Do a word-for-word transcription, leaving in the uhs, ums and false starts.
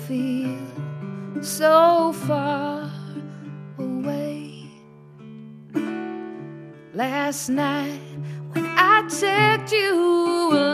feel so far away. Last night when I checked you